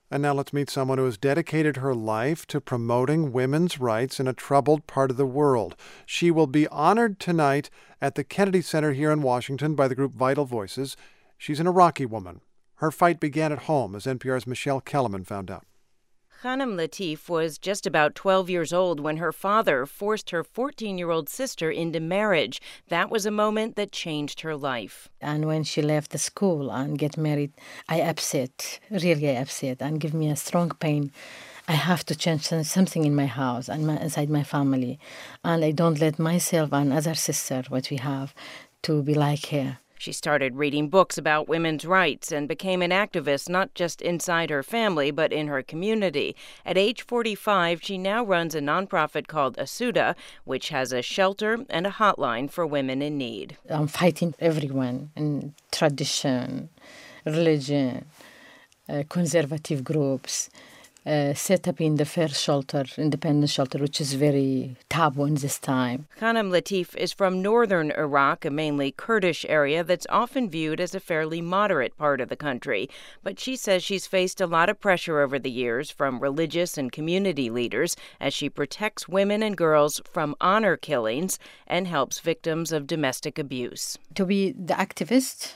And now let's meet someone who has dedicated her life to promoting women's rights in a troubled part of the world. She will be honored tonight at the Kennedy Center here in Washington by the group Vital Voices. She's an Iraqi woman. Her fight began at home, as NPR's Michelle Kellerman found out. Ghanem Latif was just about 12 years old when her father forced her 14-year-old sister into marriage. That was a moment that changed her life. And when she left the school and get married, I upset, really upset, and give me a strong pain. I have to change something in my house and inside my family. And I don't let myself and other sister, what we have, to be like her. She started reading books about women's rights and became an activist not just inside her family, but in her community. At age 45, she now runs a nonprofit called Asuda, which has a shelter and a hotline for women in need. I'm fighting everyone in tradition, religion, conservative groups, set up in the first shelter, independent shelter, which is very taboo in this time. Ghanem Latif is from northern Iraq, a mainly Kurdish area that's often viewed as a fairly moderate part of the country. But she says she's faced a lot of pressure over the years from religious and community leaders as she protects women and girls from honor killings and helps victims of domestic abuse. To be the activist,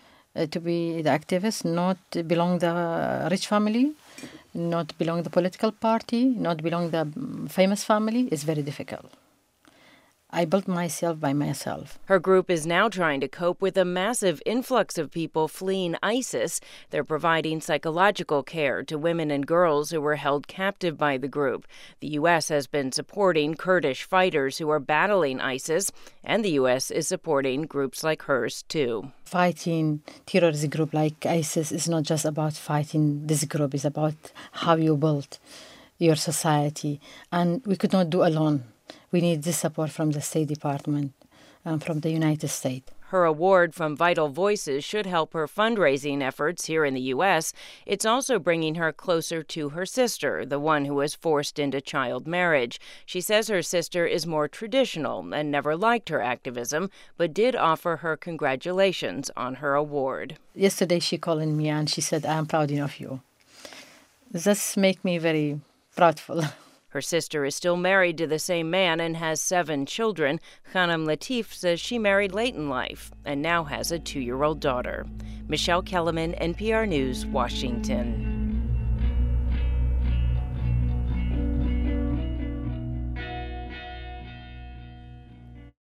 not belong the rich family, not belong the political party, not belong the famous family is very difficult. I built myself by myself. Her group is now trying to cope with a massive influx of people fleeing ISIS. They're providing psychological care to women and girls who were held captive by the group. The U.S. has been supporting Kurdish fighters who are battling ISIS, and the U.S. is supporting groups like hers, too. Fighting terrorist group like ISIS is not just about fighting this group. It's about how you build your society. And we could not do alone. We need this support from the State Department and from the United States. Her award from Vital Voices should help her fundraising efforts here in the U.S. It's also bringing her closer to her sister, the one who was forced into child marriage. She says her sister is more traditional and never liked her activism, but did offer her congratulations on her award. Yesterday she called me and she said, "I'm proud of you." This makes me very proudful. Her sister is still married to the same man and has 7 children. Ghanem Latif says she married late in life and now has a 2-year-old daughter. Michelle Kellerman, NPR News, Washington.